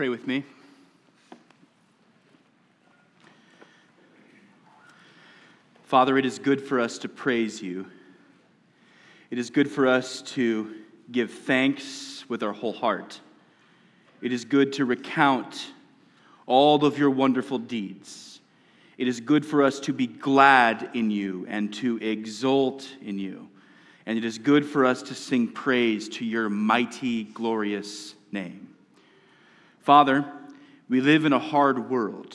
Pray with me. Father, it is good for us to praise you. It is good for us to give thanks with our whole heart. It is good to recount all of your wonderful deeds. It is good for us to be glad in you and to exult in you. And it is good for us to sing praise to your mighty, glorious name. Father, we live in a hard world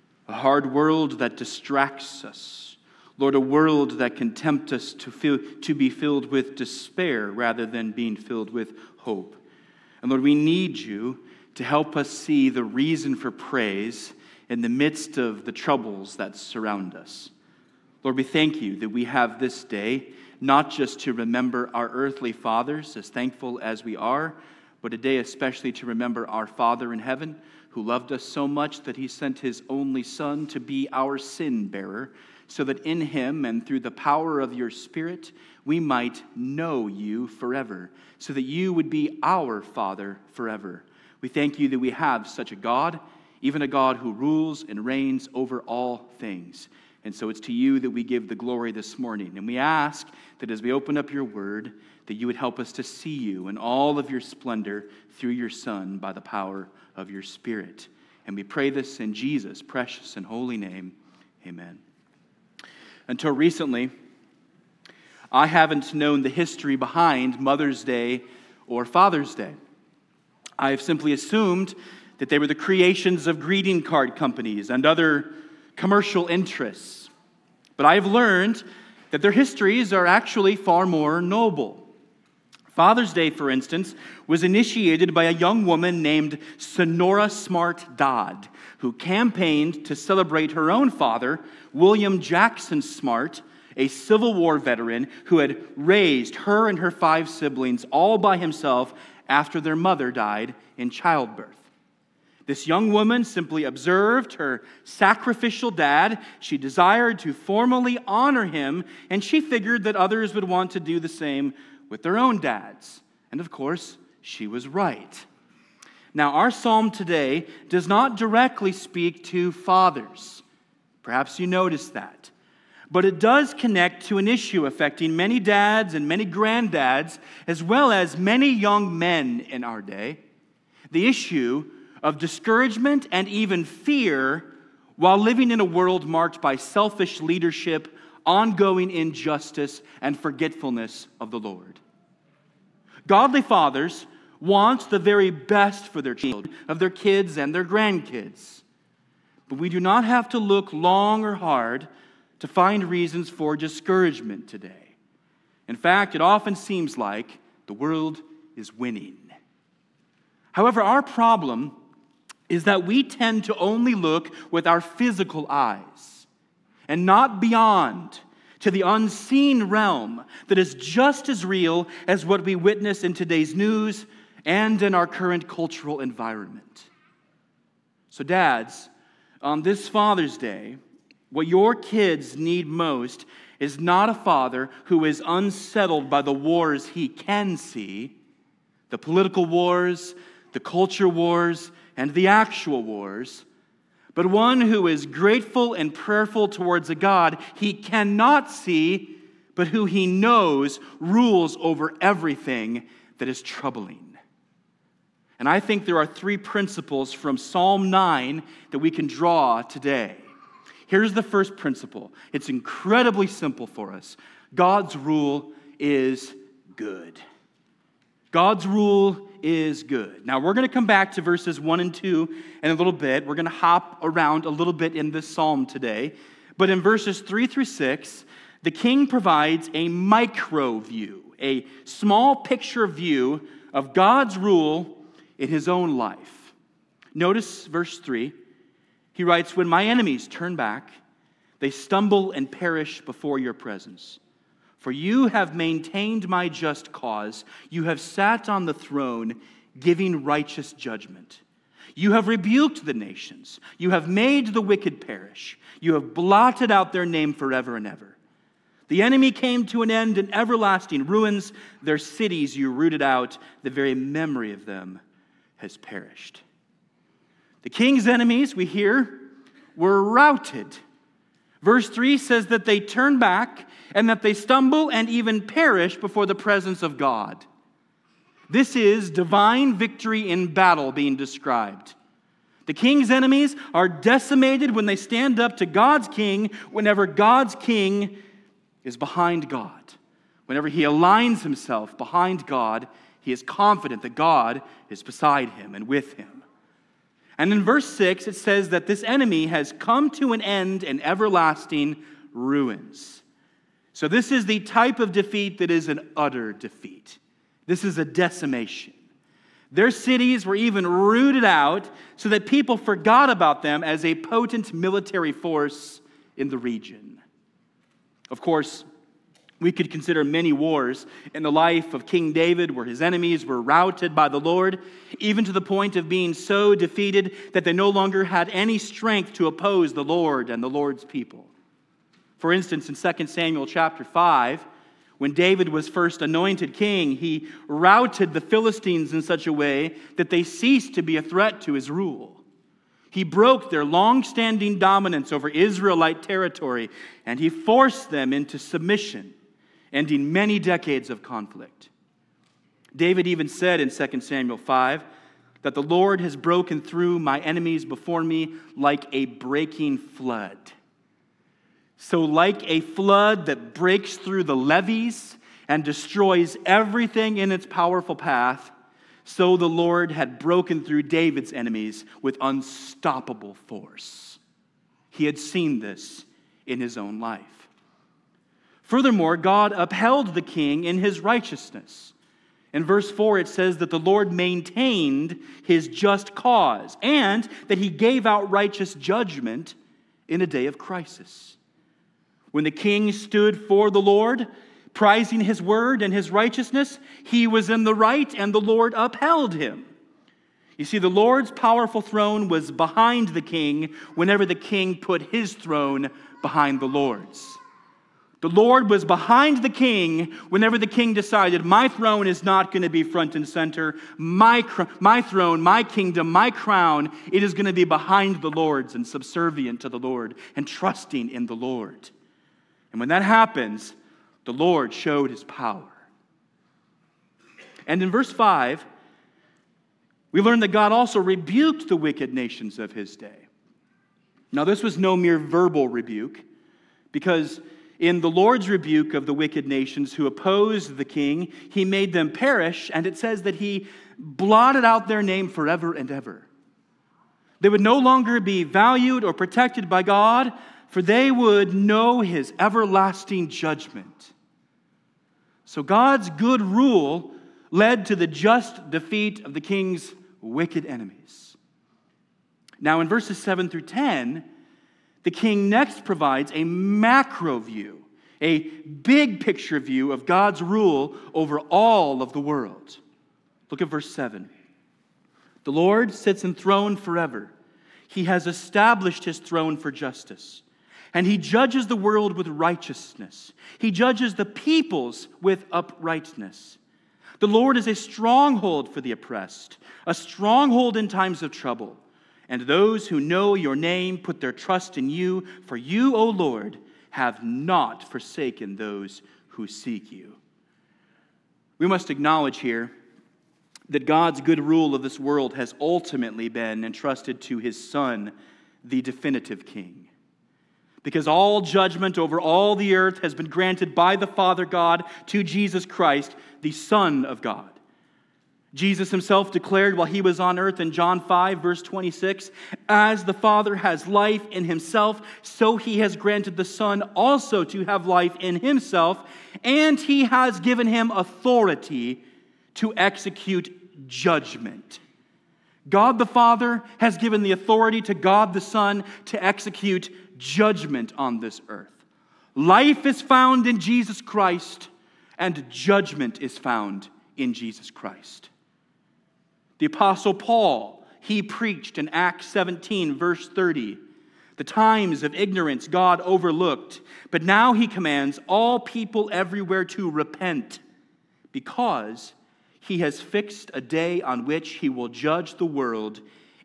that distracts us. Lord, a world that can tempt us to be filled with despair rather than being filled with hope. And Lord, we need you to help us see the reason for praise in the midst of the troubles that surround us. Lord, we thank you that we have this day not just to remember our earthly fathers, as thankful as we are, but a day especially to remember our Father in heaven, who loved us so much that he sent his only Son to be our sin bearer, so that in him and through the power of your Spirit, we might know you forever, so that you would be our Father forever. We thank you that we have such a God, even a God who rules and reigns over all things. And so it's to you that we give the glory this morning. And we ask that as we open up your word, that you would help us to see you in all of your splendor through your Son by the power of your Spirit. And we pray this in Jesus' precious and holy name. Amen. Until recently, I haven't known the history behind Mother's Day or Father's Day. I have simply assumed that they were the creations of greeting card companies and other commercial interests. But I have learned that their histories are actually far more noble. Father's Day, for instance, was initiated by a young woman named Sonora Smart Dodd, who campaigned to celebrate her own father, William Jackson Smart, a Civil War veteran who had raised her and her 5 siblings all by himself after their mother died in childbirth. This young woman simply observed her sacrificial dad. She desired to formally honor him, and she figured that others would want to do the same with their own dads. And of course, she was right. Now, our psalm today does not directly speak to fathers. Perhaps you noticed that. But it does connect to an issue affecting many dads and many granddads, as well as many young men in our day. The issue of discouragement and even fear while living in a world marked by selfish leadership, ongoing injustice, and forgetfulness of the Lord. Godly fathers want the very best for their children, of their kids and their grandkids. But we do not have to look long or hard to find reasons for discouragement today. In fact, it often seems like the world is winning. However, our problem is that we tend to only look with our physical eyes and not beyond to the unseen realm that is just as real as what we witness in today's news and in our current cultural environment. So dads, on this Father's Day, what your kids need most is not a father who is unsettled by the wars he can see, the political wars, the culture wars, and the actual wars, but one who is grateful and prayerful towards a God he cannot see, but who he knows rules over everything that is troubling. And I think there are 3 principles from Psalm 9 that we can draw today. Here's the first principle. It's incredibly simple for us. God's rule is good. God's rule is good. Now, we're going to come back to verses 1 and 2 in a little bit. We're going to hop around a little bit in this psalm today. But in verses 3 through 6, the king provides a micro view, a small picture view of God's rule in his own life. Notice verse 3. He writes, "When my enemies turn back, they stumble and perish before your presence. For you have maintained my just cause. You have sat on the throne, giving righteous judgment. You have rebuked the nations. You have made the wicked perish. You have blotted out their name forever and ever. The enemy came to an end in everlasting ruins. Their cities you rooted out. The very memory of them has perished." The king's enemies, we hear, were routed. Verse 3 says that they turn back and that they stumble and even perish before the presence of God. This is divine victory in battle being described. The king's enemies are decimated when they stand up to God's king, whenever God's king is behind God. Whenever he aligns himself behind God, he is confident that God is beside him and with him. And in verse 6, it says that this enemy has come to an end in everlasting ruins. So this is the type of defeat that is an utter defeat. This is a decimation. Their cities were even rooted out so that people forgot about them as a potent military force in the region. Of course, we could consider many wars in the life of King David where his enemies were routed by the Lord, even to the point of being so defeated that they no longer had any strength to oppose the Lord and the Lord's people. For instance, in 2 Samuel chapter 5, when David was first anointed king, he routed the Philistines in such a way that they ceased to be a threat to his rule. He broke their long-standing dominance over Israelite territory, and he forced them into submission, ending many decades of conflict. David even said in 2 Samuel 5 that the Lord has broken through my enemies before me like a breaking flood. So like a flood that breaks through the levees and destroys everything in its powerful path, so the Lord had broken through David's enemies with unstoppable force. He had seen this in his own life. Furthermore, God upheld the king in his righteousness. In verse 4, it says that the Lord maintained his just cause and that he gave out righteous judgment in a day of crisis. When the king stood for the Lord, prizing his word and his righteousness, he was in the right and the Lord upheld him. You see, the Lord's powerful throne was behind the king whenever the king put his throne behind the Lord's. The Lord was behind the king whenever the king decided, my throne is not going to be front and center. My throne, my kingdom, my crown, it is going to be behind the Lord's and subservient to the Lord and trusting in the Lord. And when that happens, the Lord showed his power. And in verse 5, we learn that God also rebuked the wicked nations of his day. Now, this was no mere verbal rebuke, because in the Lord's rebuke of the wicked nations who opposed the king, he made them perish, and it says that he blotted out their name forever and ever. They would no longer be valued or protected by God, for they would know his everlasting judgment. So God's good rule led to the just defeat of the king's wicked enemies. Now in verses 7 through 10, the king next provides a macro view, a big picture view of God's rule over all of the world. Look at verse 7. The Lord sits enthroned forever. He has established his throne for justice. And he judges the world with righteousness. He judges the peoples with uprightness. The Lord is a stronghold for the oppressed, a stronghold in times of trouble. And those who know your name put their trust in you, for you, O Lord, have not forsaken those who seek you. We must acknowledge here that God's good rule of this world has ultimately been entrusted to his Son, the definitive King. Because all judgment over all the earth has been granted by the Father God to Jesus Christ, the Son of God. Jesus himself declared while he was on earth in John 5, verse 26, as the Father has life in himself, so he has granted the Son also to have life in himself, and he has given him authority to execute judgment. God the Father has given the authority to God the Son to execute judgment on this earth. Life is found in Jesus Christ, and judgment is found in Jesus Christ. The Apostle Paul, he preached in Acts 17, verse 30, the times of ignorance God overlooked, but now he commands all people everywhere to repent, because he has fixed a day on which he will judge the world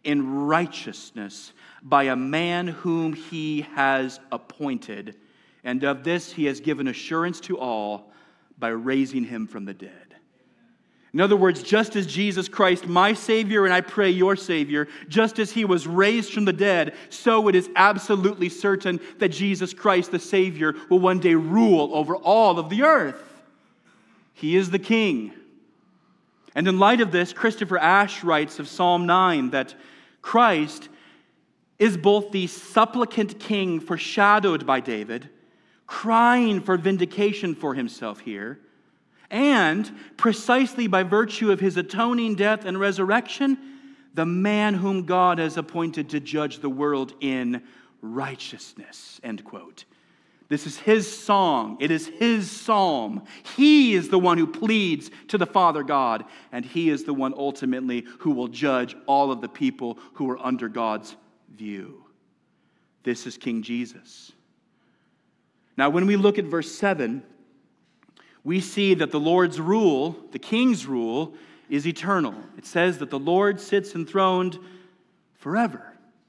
in righteousness by a man whom he has appointed. And of this he has given assurance to all by raising him from the dead. In other words, just as Jesus Christ, my Savior, and I pray your Savior, just as he was raised from the dead, so it is absolutely certain that Jesus Christ, the Savior, will one day rule over all of the earth. He is the King. And in light of this, Christopher Ash writes of Psalm 9 that Christ is both the supplicant king foreshadowed by David, crying for vindication for himself here, and precisely by virtue of his atoning death and resurrection, the man whom God has appointed to judge the world in righteousness. End quote. This is his song. It is his psalm. He is the one who pleads to the Father God, and he is the one ultimately who will judge all of the people who are under God's view. This is King Jesus. Now, when we look at verse 7, we see that the Lord's rule, the king's rule, is eternal. It says that the Lord sits enthroned forever.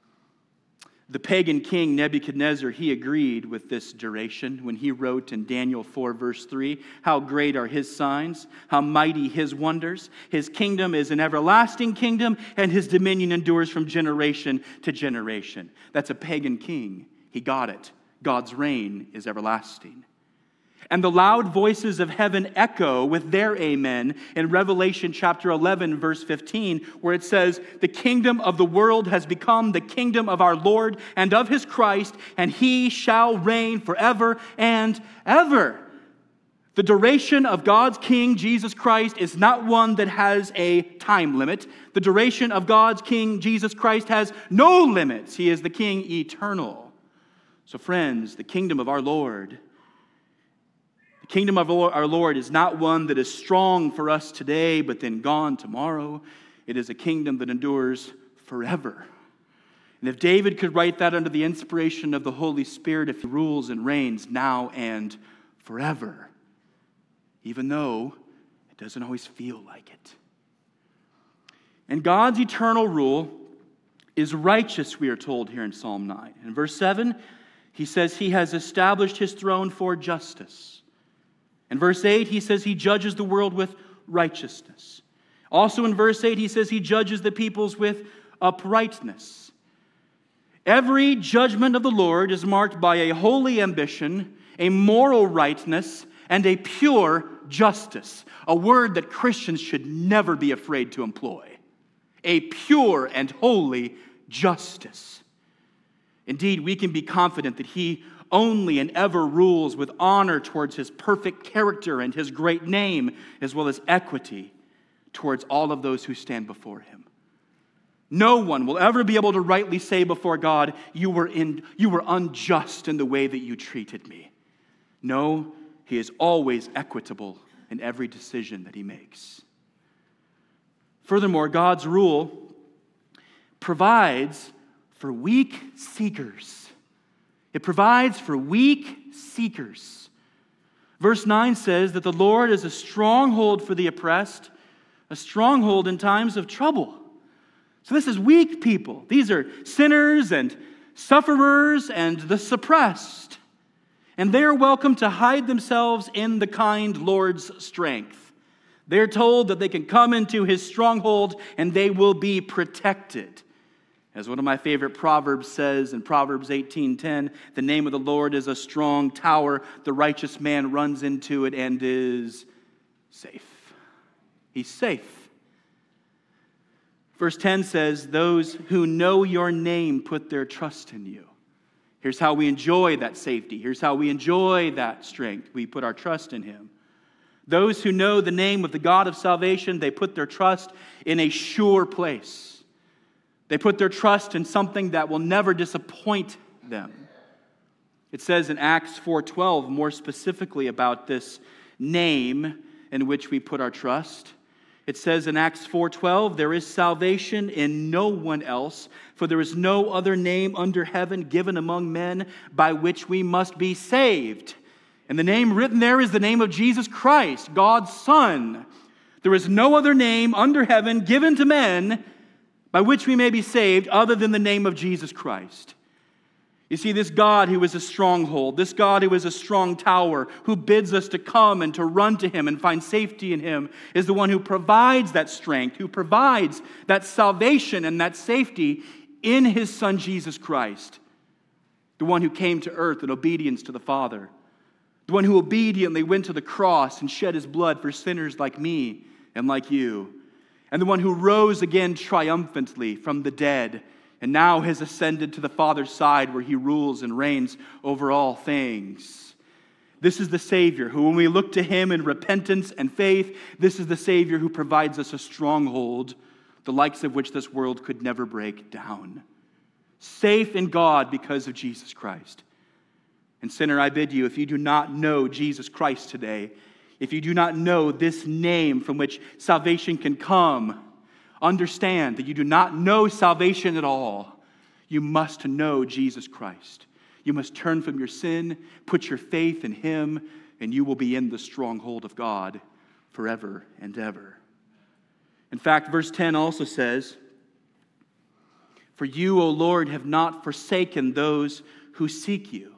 The pagan king Nebuchadnezzar, he agreed with this duration when he wrote in Daniel 4, verse 3, "How great are his signs, how mighty his wonders. His kingdom is an everlasting kingdom, and his dominion endures from generation to generation." That's a pagan king. He got it. God's reign is everlasting. And the loud voices of heaven echo with their amen in Revelation chapter 11, verse 15, where it says, "The kingdom of the world has become the kingdom of our Lord and of his Christ, and he shall reign forever and ever." The duration of God's King, Jesus Christ, is not one that has a time limit. The duration of God's King, Jesus Christ, has no limits. He is the King eternal. So friends, the kingdom of our Lord, the kingdom of our Lord is not one that is strong for us today, but then gone tomorrow. It is a kingdom that endures forever. And if David could write that under the inspiration of the Holy Spirit, if he rules and reigns now and forever, even though it doesn't always feel like it. And God's eternal rule is righteous, we are told here in Psalm 9. In verse 7, he says he has established his throne for justice. In verse 8, he says he judges the world with righteousness. Also in verse 8, he says he judges the peoples with uprightness. Every judgment of the Lord is marked by a holy ambition, a moral rightness, and a pure justice. A word that Christians should never be afraid to employ. A pure and holy justice. Indeed, we can be confident that he only and ever rules with honor towards his perfect character and his great name, as well as equity towards all of those who stand before him. No one will ever be able to rightly say before God, you were unjust in the way that you treated me. No, he is always equitable in every decision that he makes. Furthermore, God's rule provides for weak seekers. It provides for weak seekers. Verse 9 says that the Lord is a stronghold for the oppressed, a stronghold in times of trouble. So this is weak people. These are sinners and sufferers and the suppressed. And they are welcome to hide themselves in the kind Lord's strength. They're told that they can come into his stronghold and they will be protected. As one of my favorite Proverbs says in Proverbs 18:10, "The name of the Lord is a strong tower. The righteous man runs into it and is safe." He's safe. Verse 10 says, "Those who know your name put their trust in you." Here's how we enjoy that safety. Here's how we enjoy that strength. We put our trust in him. Those who know the name of the God of salvation, they put their trust in a sure place. They put their trust in something that will never disappoint them. It says in Acts 4:12 more specifically about this name in which we put our trust. It says in Acts 4:12, "There is salvation in no one else, for there is no other name under heaven given among men by which we must be saved." And the name written there is the name of Jesus Christ, God's Son. There is no other name under heaven given to men by which we may be saved other than the name of Jesus Christ. You see, this God who is a stronghold, this God who is a strong tower, who bids us to come and to run to Him and find safety in Him, is the one who provides that strength, who provides that salvation and that safety in His Son Jesus Christ. The one who came to earth in obedience to the Father. The one who obediently went to the cross and shed His blood for sinners like me and like you. And the one who rose again triumphantly from the dead and now has ascended to the Father's side where He rules and reigns over all things. This is the Savior who, when we look to Him in repentance and faith, this is the Savior who provides us a stronghold, the likes of which this world could never break down. Safe in God because of Jesus Christ. And sinner, I bid you, if you do not know Jesus Christ today, if you do not know this name from which salvation can come, understand that you do not know salvation at all. You must know Jesus Christ. You must turn from your sin, put your faith in Him, and you will be in the stronghold of God forever and ever. In fact, verse 10 also says, "For you, O Lord, have not forsaken those who seek you."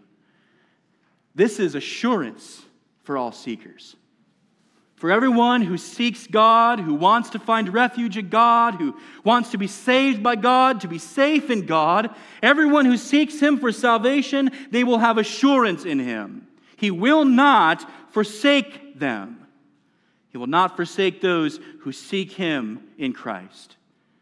This is assurance for all seekers. For everyone who seeks God, who wants to find refuge in God, who wants to be saved by God, to be safe in God, everyone who seeks Him for salvation, they will have assurance in Him. He will not forsake them. He will not forsake those who seek Him in Christ.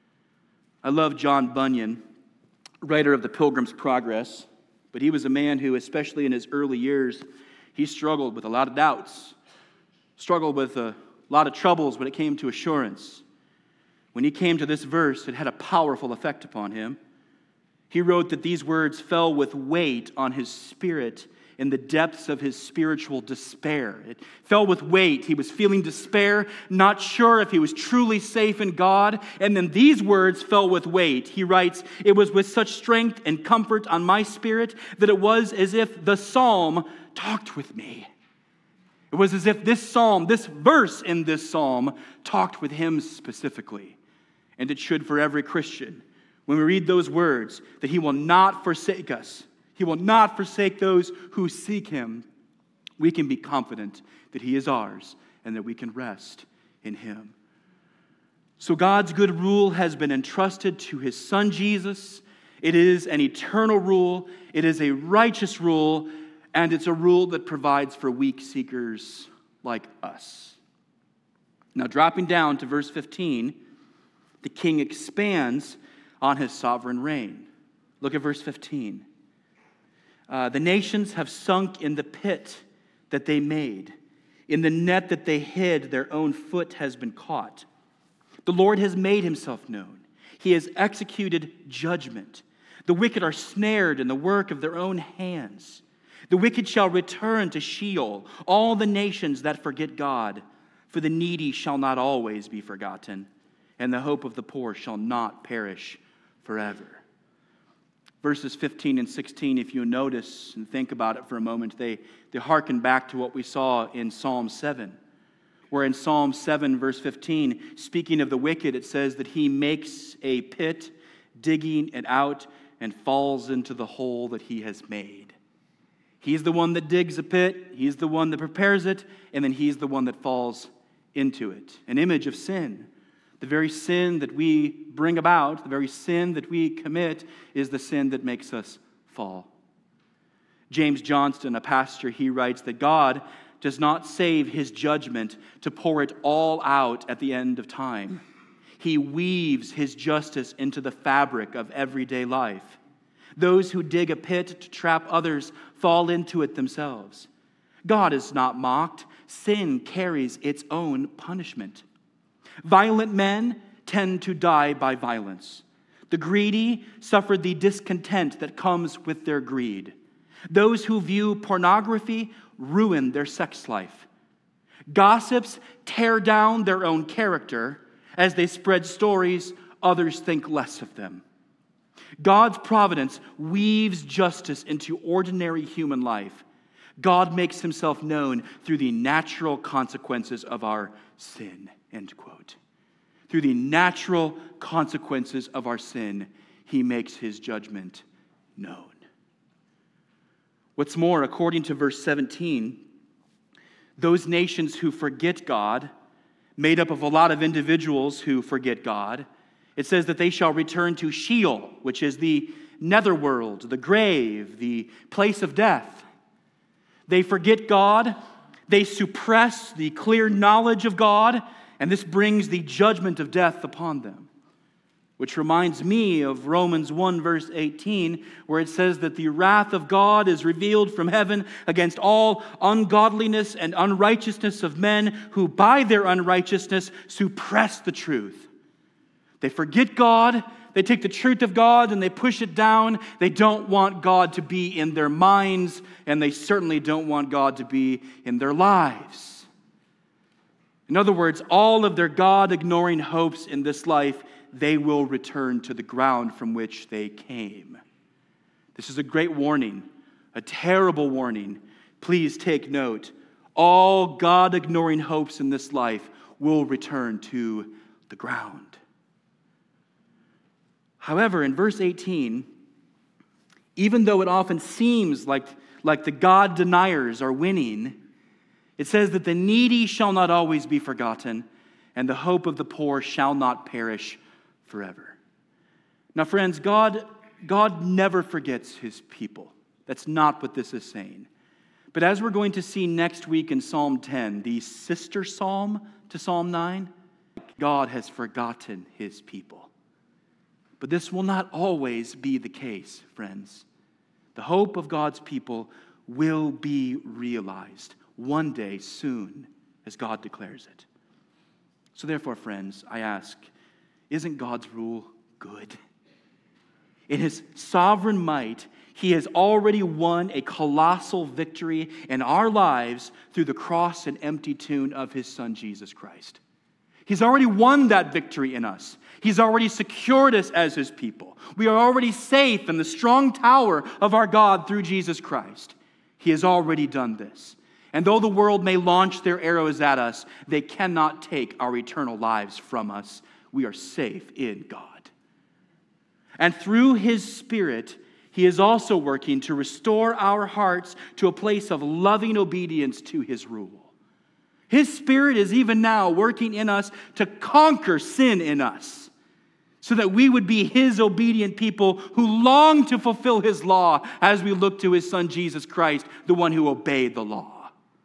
I love John Bunyan, writer of the Pilgrim's Progress, but he was a man who, especially in his early years, he struggled with a lot of doubts. Struggled with a lot of troubles when it came to assurance. When he came to this verse, it had a powerful effect upon him. He wrote that these words fell with weight on his spirit in the depths of his spiritual despair. It fell with weight. He was feeling despair, not sure if he was truly safe in God. And then these words fell with weight. He writes, "It was with such strength and comfort on my spirit that it was as if the psalm talked with me." It was as if this psalm, this verse in this psalm, talked with him specifically. And it should for every Christian. When we read those words, that He will not forsake us, He will not forsake those who seek Him, we can be confident that He is ours and that we can rest in Him. So God's good rule has been entrusted to His Son Jesus. It is an eternal rule. It is a righteous rule. And it's a rule that provides for weak seekers like us. Now, dropping down to verse 15, the king expands on his sovereign reign. Look at verse 15. The nations have sunk in the pit that they made. In the net that they hid, their own foot has been caught. The Lord has made Himself known. He has executed judgment. The wicked are snared in the work of their own hands. The wicked shall return to Sheol, all the nations that forget God. For the needy shall not always be forgotten, and the hope of the poor shall not perish forever. Verses 15 and 16, if you notice and think about it for a moment, they hearken back to what we saw in Psalm 7. Where in Psalm 7, verse 15, speaking of the wicked, it says that he makes a pit, digging it out, and falls into the hole that he has made. He's the one that digs a pit, He's the one that prepares it, and then He's the one that falls into it. An image of sin. The very sin that we bring about, the very sin that we commit, is the sin that makes us fall. James Johnston, a pastor, he writes that God does not save His judgment to pour it all out at the end of time. He weaves His justice into the fabric of everyday life. Those who dig a pit to trap others fall into it themselves. God is not mocked. Sin carries its own punishment. Violent men tend to die by violence. The greedy suffer the discontent that comes with their greed. Those who view pornography ruin their sex life. Gossips tear down their own character. As they spread stories, others think less of them. God's providence weaves justice into ordinary human life. God makes Himself known through the natural consequences of our sin, end quote. through the natural consequences of our sin, he makes his judgment known. What's more, according to verse 17, those nations who forget God, made up of a lot of individuals who forget God, it says that they shall return to Sheol, which is the netherworld, the grave, the place of death. They forget God, they suppress the clear knowledge of God, and this brings the judgment of death upon them. Which reminds me of Romans 1 verse 18, where it says that the wrath of God is revealed from heaven against all ungodliness and unrighteousness of men who by their unrighteousness suppress the truth. They forget God, they take the truth of God and they push it down. They don't want God to be in their minds, and they certainly don't want God to be in their lives. In other words, all of their God-ignoring hopes in this life, they will return to the ground from which they came. This is a great warning, a terrible warning. Please take note. All God-ignoring hopes in this life will return to the ground. However, in verse 18, even though it often seems like the God deniers are winning, it says that the needy shall not always be forgotten, and the hope of the poor shall not perish forever. Now, friends, God never forgets his people. That's not what this is saying. But as we're going to see next week in Psalm 10, the sister psalm to Psalm 9, God has forgotten his people. But this will not always be the case, friends. The hope of God's people will be realized one day soon, as God declares it. So therefore, friends, I ask, isn't God's rule good? In his sovereign might, he has already won a colossal victory in our lives through the cross and empty tomb of his Son, Jesus Christ. He's already won that victory in us. He's already secured us as his people. We are already safe in the strong tower of our God through Jesus Christ. He has already done this. And though the world may launch their arrows at us, they cannot take our eternal lives from us. We are safe in God. And through his Spirit, he is also working to restore our hearts to a place of loving obedience to his rule. His Spirit is even now working in us to conquer sin in us, so that we would be his obedient people who long to fulfill his law as we look to his Son, Jesus Christ, the one who obeyed the law.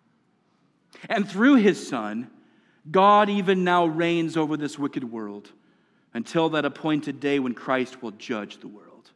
And through his Son, God even now reigns over this wicked world until that appointed day when Christ will judge the world.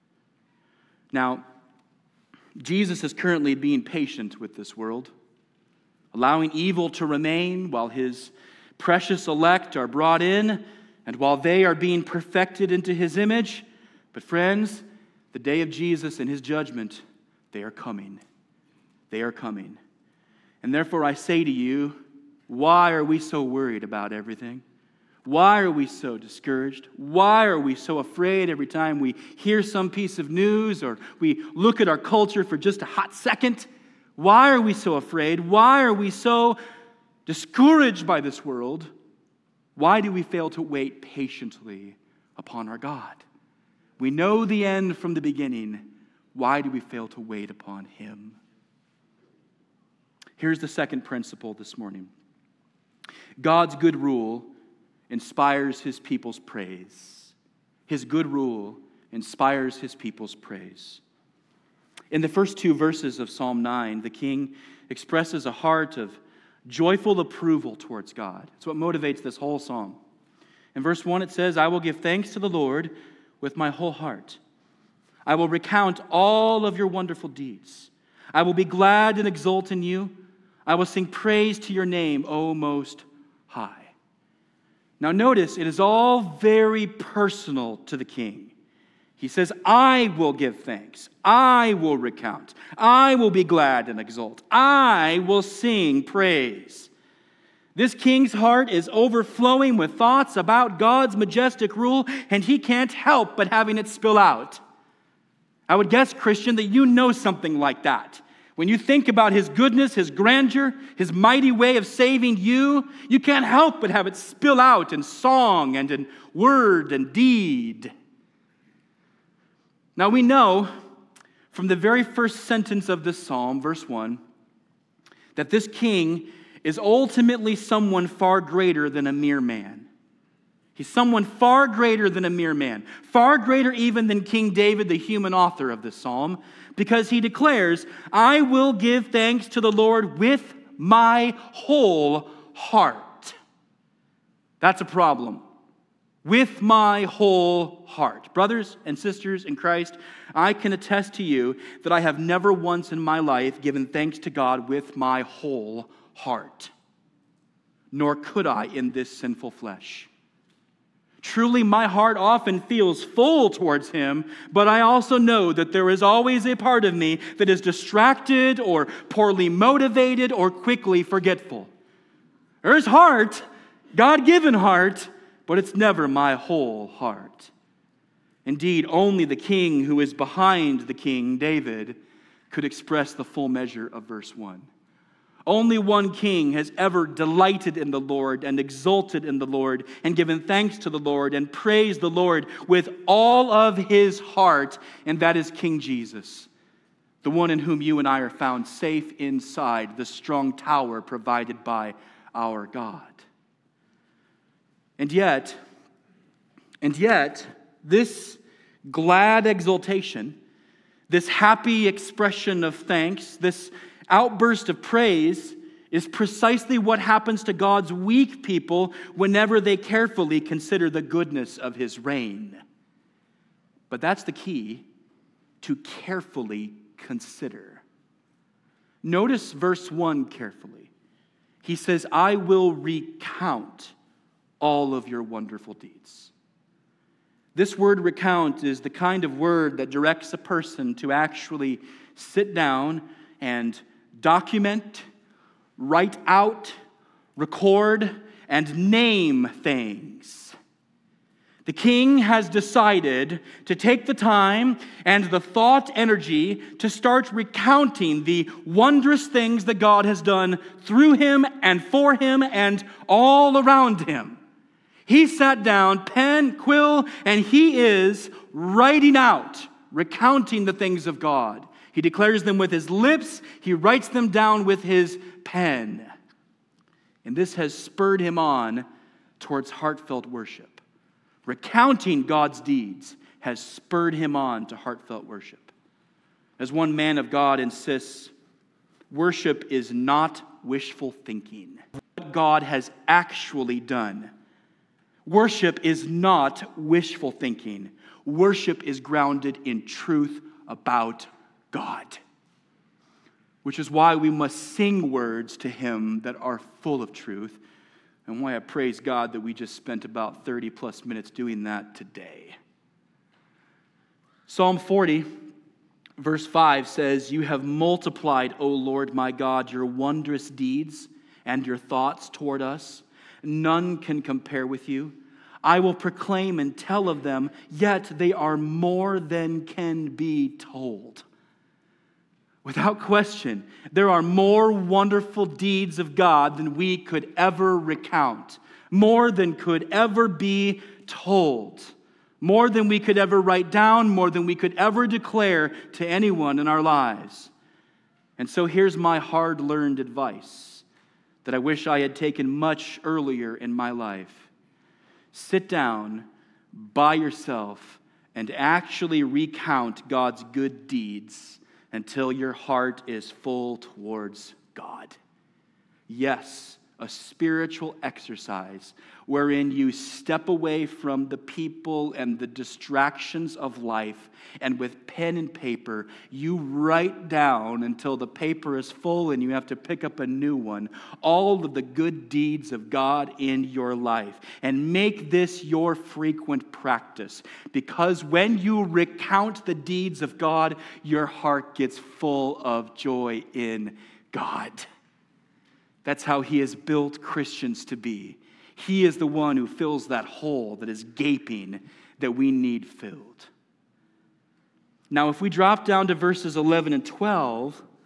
Now, Jesus is currently being patient with this world, allowing evil to remain while his precious elect are brought in and while they are being perfected into his image. But friends, the day of Jesus and his judgment, they are coming. They are coming. And therefore I say to you, why are we so worried about everything? Why are we so discouraged? Why are we so afraid every time we hear some piece of news or we look at our culture for just a hot second? Why are we so afraid? Why are we so discouraged by this world? Why do we fail to wait patiently upon our God? We know the end from the beginning. Why do we fail to wait upon him? Here's the second principle this morning. God's good rule inspires his people's praise. His good rule inspires his people's praise. In the first two verses of Psalm 9, the king expresses a heart of joyful approval towards God. It's what motivates this whole psalm. In verse 1 it says, I will give thanks to the Lord with my whole heart. I will recount all of your wonderful deeds. I will be glad and exult in you. I will sing praise to your name, O Most High. Now notice, it is all very personal to the king. He says, I will give thanks. I will recount. I will be glad and exult. I will sing praise. This king's heart is overflowing with thoughts about God's majestic rule, and he can't help but having it spill out. I would guess, Christian, that you know something like that. When you think about his goodness, his grandeur, his mighty way of saving you, you can't help but have it spill out in song and in word and deed. Now we know from the very first sentence of this psalm, verse 1, that this king is ultimately someone far greater than a mere man. He's someone far greater than a mere man, far greater even than King David, the human author of this psalm, because he declares, I will give thanks to the Lord with my whole heart. That's a problem. With my whole heart. Brothers and sisters in Christ, I can attest to you that I have never once in my life given thanks to God with my whole heart. Nor could I in this sinful flesh. Truly, my heart often feels full towards him, but I also know that there is always a part of me that is distracted or poorly motivated or quickly forgetful. There's heart, God-given heart, but it's never my whole heart. Indeed, only the king who is behind the king, David, could express the full measure of verse 1. Only one king has ever delighted in the Lord and exulted in the Lord and given thanks to the Lord and praised the Lord with all of his heart, and that is King Jesus, the one in whom you and I are found safe inside the strong tower provided by our God. And yet, this glad exultation, this happy expression of thanks, this outburst of praise is precisely what happens to God's weak people whenever they carefully consider the goodness of his reign. But that's the key, to carefully consider. Notice verse 1 carefully. He says, I will recount all of your wonderful deeds. This word recount is the kind of word that directs a person to actually sit down and document, write out, record, and name things. The king has decided to take the time and the thought energy to start recounting the wondrous things that God has done through him and for him and all around him. He sat down, pen, quill, and he is writing out, recounting the things of God. He declares them with his lips. He writes them down with his pen. And this has spurred him on towards heartfelt worship. Recounting God's deeds has spurred him on to heartfelt worship. As one man of God insists, worship is not wishful thinking. What God has actually done. Worship is not wishful thinking. Worship is grounded in truth about God. Which is why we must sing words to him that are full of truth, and why I praise God that we just spent about 30 plus minutes doing that today. Psalm 40, verse 5 says, You have multiplied, O Lord my God, your wondrous deeds and your thoughts toward us. None can compare with you. I will proclaim and tell of them, yet they are more than can be told. Without question, there are more wonderful deeds of God than we could ever recount, more than could ever be told, more than we could ever write down, more than we could ever declare to anyone in our lives. And so here's my hard-learned advice that I wish I had taken much earlier in my life. Sit down by yourself and actually recount God's good deeds until your heart is full towards God. Yes, a spiritual exercise wherein you step away from the people and the distractions of life, and with pen and paper, you write down until the paper is full and you have to pick up a new one, all of the good deeds of God in your life. And make this your frequent practice, because when you recount the deeds of God, your heart gets full of joy in God. That's how he has built Christians to be. He is the one who fills that hole that is gaping that we need filled. Now, if we drop down to verses 11 and 12,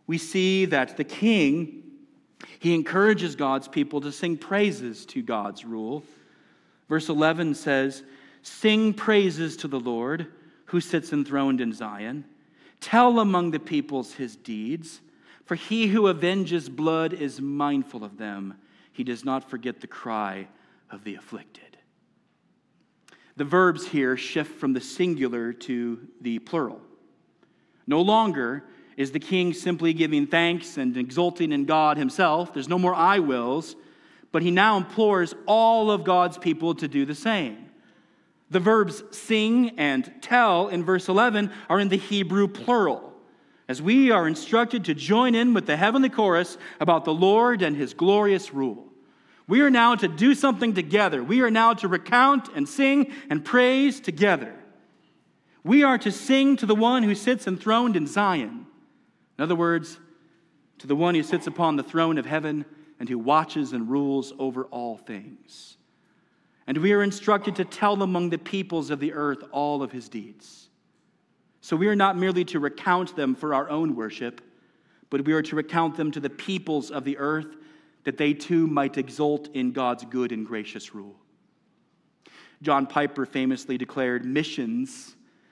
we see that the king, he encourages God's people to sing praises to God's rule. Verse 11 says, "Sing praises to the Lord, who sits enthroned in Zion. Tell among the peoples his deeds. For he who avenges blood is mindful of them. He does not forget the cry of the afflicted." The verbs here shift from the singular to the plural. No longer is the king simply giving thanks and exulting in God himself. There's no more "I wills," but he now implores all of God's people to do the same. The verbs sing and tell in verse 11 are in the Hebrew plural, as we are instructed to join in with the heavenly chorus about the Lord and his glorious rule. We are now to do something together. We are now to recount and sing and praise together. We are to sing to the one who sits enthroned in Zion. In other words, to the one who sits upon the throne of heaven and who watches and rules over all things. And we are instructed to tell among the peoples of the earth all of his deeds. So we are not merely to recount them for our own worship, but we are to recount them to the peoples of the earth, that they too might exult in God's good and gracious rule. John Piper famously declared, missions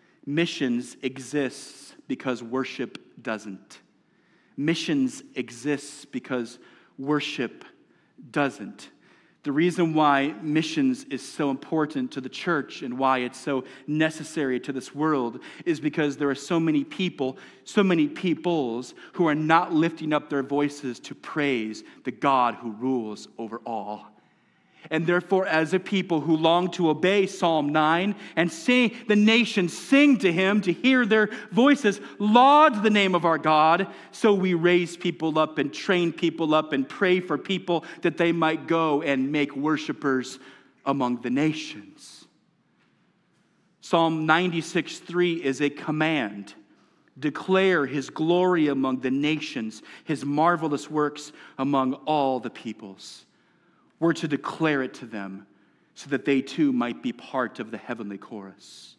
exists because worship doesn't. Missions exists because worship doesn't. The reason why missions is so important to the church and why it's so necessary to this world is because there are so many peoples who are not lifting up their voices to praise the God who rules over all. And therefore, as a people who long to obey Psalm 9 and sing, the nations sing to him to hear their voices, laud the name of our God. So we raise people up and train people up and pray for people that they might go and make worshipers among the nations. Psalm 96:3 is a command. Declare his glory among the nations, his marvelous works among all the peoples. We're to declare it to them so that they too might be part of the heavenly chorus.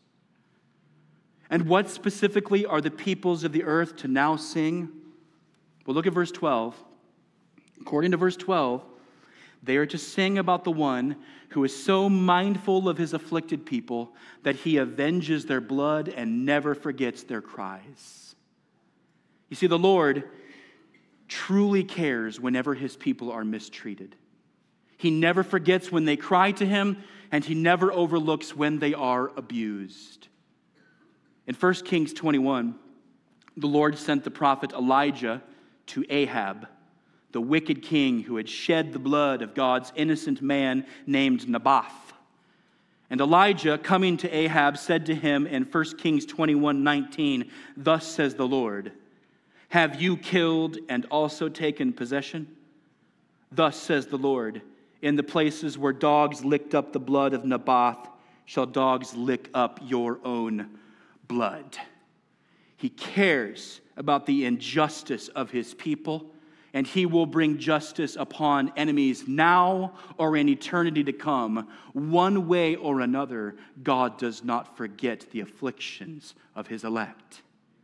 And what specifically are the peoples of the earth to now sing? Well, look at verse 12. According to verse 12, they are to sing about the one who is so mindful of his afflicted people that he avenges their blood and never forgets their cries. You see, the Lord truly cares whenever his people are mistreated. He never forgets when they cry to him, and he never overlooks when they are abused. In 1 Kings 21, the Lord sent the prophet Elijah to Ahab, the wicked king who had shed the blood of God's innocent man named Naboth. And Elijah, coming to Ahab, said to him in 1 Kings 21:19, "Thus says the Lord, have you killed and also taken possession? Thus says the Lord, in the places where dogs licked up the blood of Naboth, shall dogs lick up your own blood." He cares about the injustice of his people, and he will bring justice upon enemies now or in eternity to come. One way or another, God does not forget the afflictions of his elect.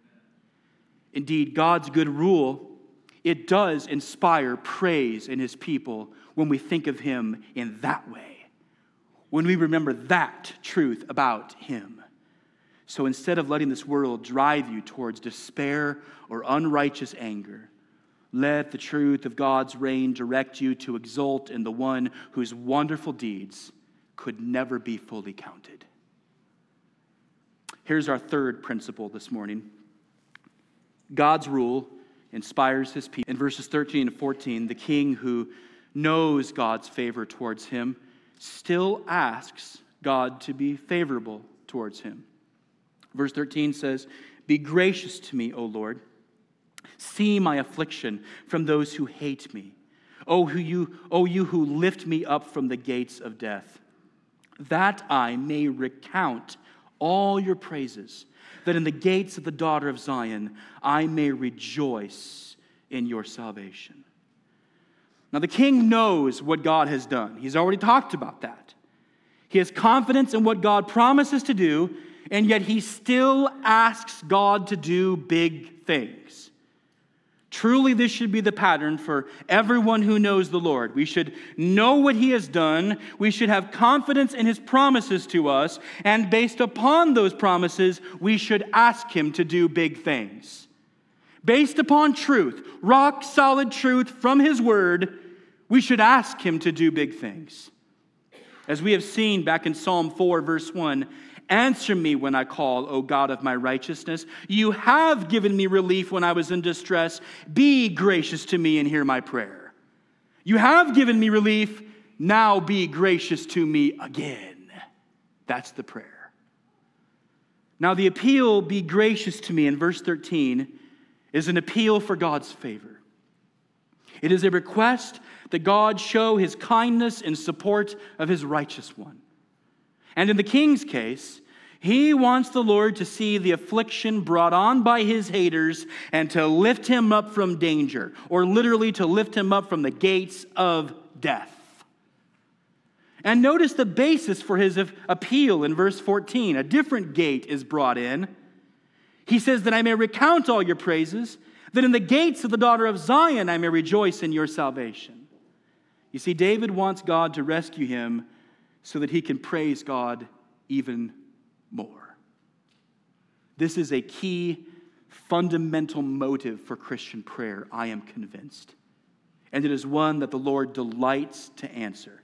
Indeed, God's good rule, it does inspire praise in his people when we think of him in that way, when we remember that truth about him. So instead of letting this world drive you towards despair or unrighteous anger, let the truth of God's reign direct you to exult in the one whose wonderful deeds could never be fully counted. Here's our third principle this morning. God's rule inspires his people. In verses 13 and 14, the king who knows God's favor towards him still asks God to be favorable towards him. Verse 13 says, "Be gracious to me, O Lord. See my affliction from those who hate me. O you who lift me up from the gates of death, that I may recount all your praises, that in the gates of the daughter of Zion I may rejoice in your salvation." Now the king knows what God has done. He's already talked about that. He has confidence in what God promises to do, and yet he still asks God to do big things. Truly, this should be the pattern for everyone who knows the Lord. We should know what he has done. We should have confidence in his promises to us. And based upon those promises, we should ask him to do big things. Based upon truth, rock solid truth from his word, we should ask him to do big things. As we have seen back in Psalm 4, verse 1, answer me when I call, O God of my righteousness. You have given me relief when I was in distress. Be gracious to me and hear my prayer. You have given me relief. Now be gracious to me again. That's the prayer. Now the appeal, be gracious to me, in verse 13, is an appeal for God's favor. It is a request that God show his kindness in support of his righteous one. And in the king's case, he wants the Lord to see the affliction brought on by his haters and to lift him up from danger, or literally to lift him up from the gates of death. And notice the basis for his appeal in verse 14. A different gate is brought in. He says that I may recount all your praises, that in the gates of the daughter of Zion I may rejoice in your salvation. You see, David wants God to rescue him so that he can praise God even more. This is a key, fundamental motive for Christian prayer, I am convinced. And it is one that the Lord delights to answer.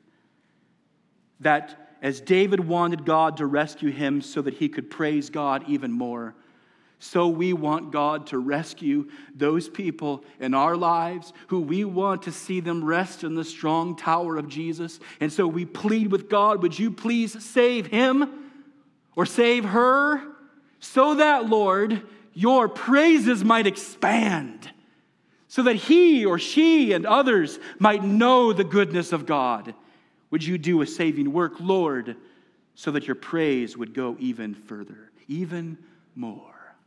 That as David wanted God to rescue him so that he could praise God even more, so we want God to rescue those people in our lives who we want to see them rest in the strong tower of Jesus. And so we plead with God, would you please save him or save her so that, Lord, your praises might expand, so that he or she and others might know the goodness of God. Would you do a saving work, Lord, so that your praise would go even further, even more.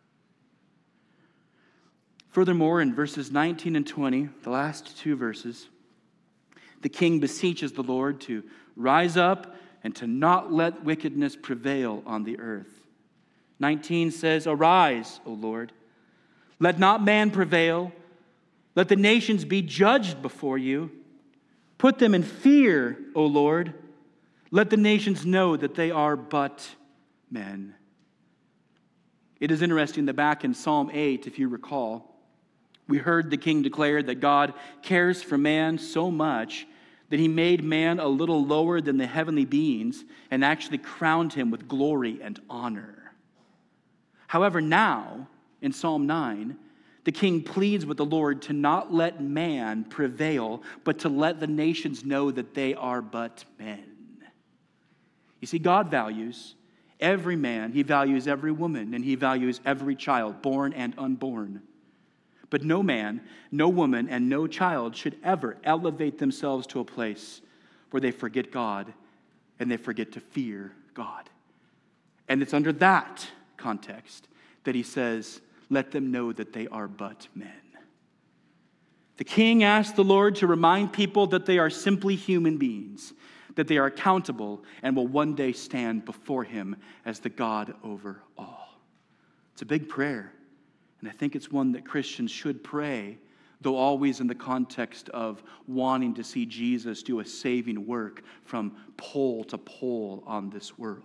Furthermore, in verses 19 and 20, the last two verses, the king beseeches the Lord to rise up and to not let wickedness prevail on the earth. 19 says, arise, O Lord. Let not man prevail. Let the nations be judged before you. Put them in fear, O Lord. Let the nations know that they are but men. It is interesting that back in Psalm 8, if you recall, we heard the king declare that God cares for man so much that he made man a little lower than the heavenly beings and actually crowned him with glory and honor. However, now, in Psalm 9, the king pleads with the Lord to not let man prevail, but to let the nations know that they are but men. You see, God values every man, he values every woman, and he values every child, born and unborn. But no man, no woman, and no child should ever elevate themselves to a place where they forget God and they forget to fear God. And it's under that context that he says, let them know that they are but men. The king asked the Lord to remind people that they are simply human beings, that they are accountable and will one day stand before him as the God over all. It's a big prayer. And I think it's one that Christians should pray, though always in the context of wanting to see Jesus do a saving work from pole to pole on this world.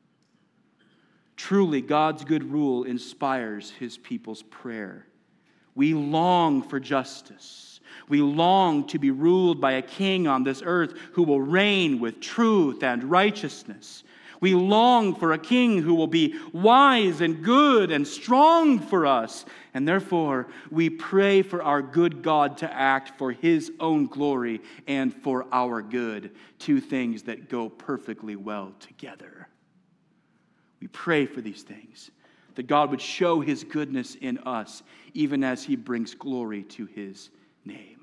Truly, God's good rule inspires his people's prayer. We long for justice. We long to be ruled by a king on this earth who will reign with truth and righteousness. We long for a king who will be wise and good and strong for us. And therefore, we pray for our good God to act for his own glory and for our good, two things that go perfectly well together. We pray for these things, that God would show his goodness in us, even as he brings glory to his name.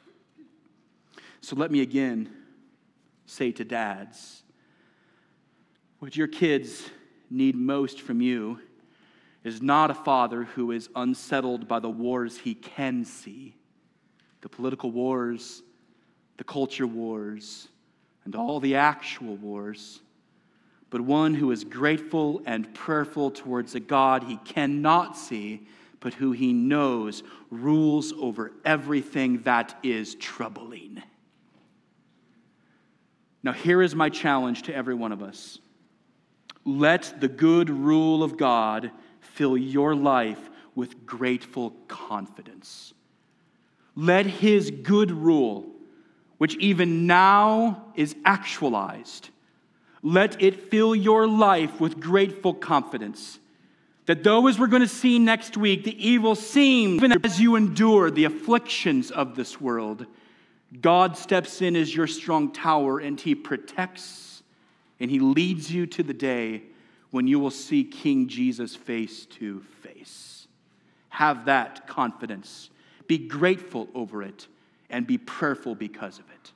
So let me again say to dads, what your kids need most from you is not a father who is unsettled by the wars he can see, the political wars, the culture wars, and all the actual wars, but one who is grateful and prayerful towards a God he cannot see, but who he knows rules over everything that is troubling. Now, here is my challenge to every one of us. Let the good rule of God fill your life with grateful confidence. Let his good rule, which even now is actualized, let it fill your life with grateful confidence. That though, as we're going to see next week, the evil seems, even as you endure the afflictions of this world, God steps in as your strong tower, and he protects and he leads you to the day when you will see King Jesus face to face. Have that confidence. Be grateful over it and be prayerful because of it.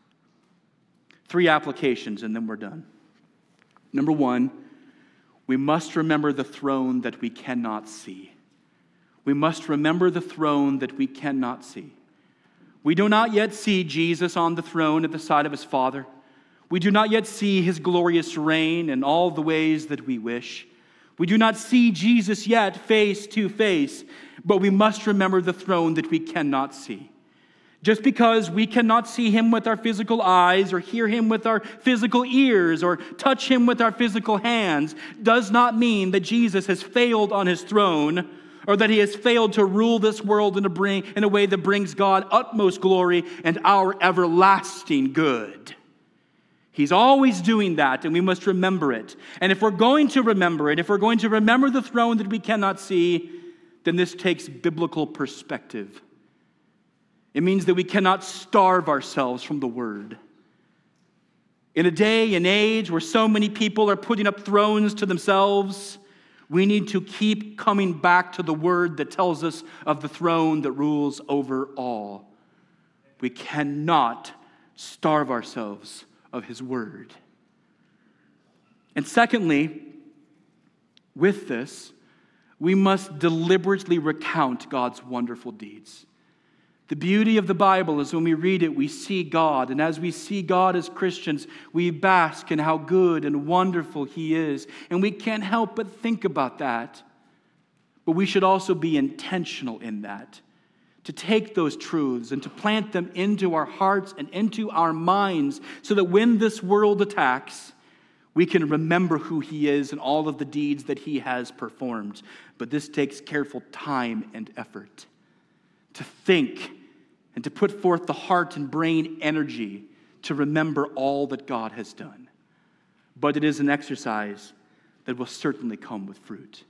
3 applications and then we're done. Number 1, we must remember the throne that we cannot see. We must remember the throne that we cannot see. We do not yet see Jesus on the throne at the side of his Father. We do not yet see his glorious reign in all the ways that we wish. We do not see Jesus yet face to face, but we must remember the throne that we cannot see. Just because we cannot see him with our physical eyes or hear him with our physical ears or touch him with our physical hands does not mean that Jesus has failed on his throne or that he has failed to rule this world in a way that brings God utmost glory and our everlasting good. He's always doing that, and we must remember it. And if we're going to remember it, if we're going to remember the throne that we cannot see, then this takes biblical perspective. It means that we cannot starve ourselves from the Word. In a day and age where so many people are putting up thrones to themselves, we need to keep coming back to the Word that tells us of the throne that rules over all. We cannot starve ourselves of his Word. And secondly, with this, we must deliberately recount God's wonderful deeds. The beauty of the Bible is when we read it, we see God. And as we see God as Christians, we bask in how good and wonderful he is. And we can't help but think about that. But we should also be intentional in that. To take those truths and to plant them into our hearts and into our minds so that when this world attacks, we can remember who he is and all of the deeds that he has performed. But this takes careful time and effort to think and to put forth the heart and brain energy to remember all that God has done. But it is an exercise that will certainly come with fruit.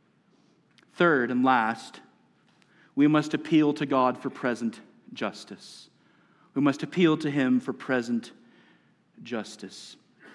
Third and last, we must appeal to God for present justice. We must appeal to him for present justice.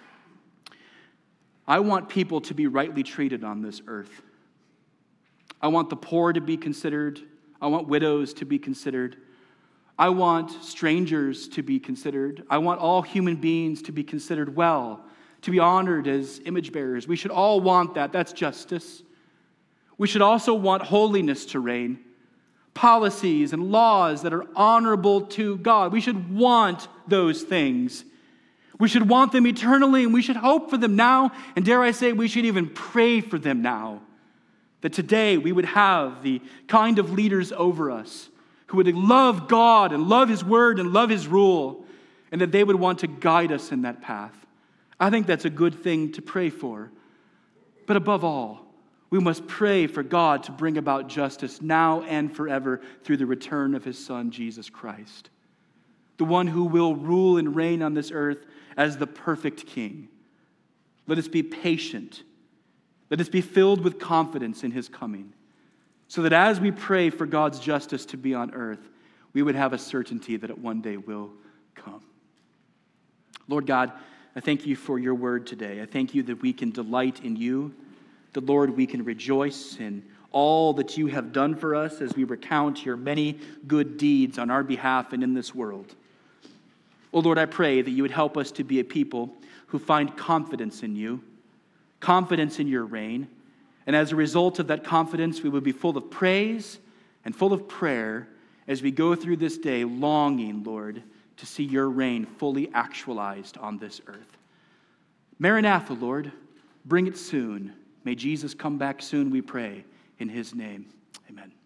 I want people to be rightly treated on this earth. I want the poor to be considered. I want widows to be considered. I want strangers to be considered. I want all human beings to be considered well, to be honored as image bearers. We should all want that. That's justice. We should also want holiness to reign. Policies and laws that are honorable to God. We should want those things. We should want them eternally, and we should hope for them now. And dare I say, we should even pray for them now. That today we would have the kind of leaders over us who would love God and love his word and love his rule, and that they would want to guide us in that path. I think that's a good thing to pray for. But above all, we must pray for God to bring about justice now and forever through the return of his Son, Jesus Christ, the one who will rule and reign on this earth as the perfect King. Let us be patient. Let us be filled with confidence in his coming, so that as we pray for God's justice to be on earth, we would have a certainty that it one day will come. Lord God, I thank you for your word today. I thank you that we can delight in you. The Lord, we can rejoice in all that you have done for us as we recount your many good deeds on our behalf and in this world. Oh Lord, I pray that you would help us to be a people who find confidence in you, confidence in your reign, and as a result of that confidence, we would be full of praise and full of prayer as we go through this day, longing, Lord, to see your reign fully actualized on this earth. Maranatha, Lord, bring it soon. May Jesus come back soon, we pray. In his name, amen.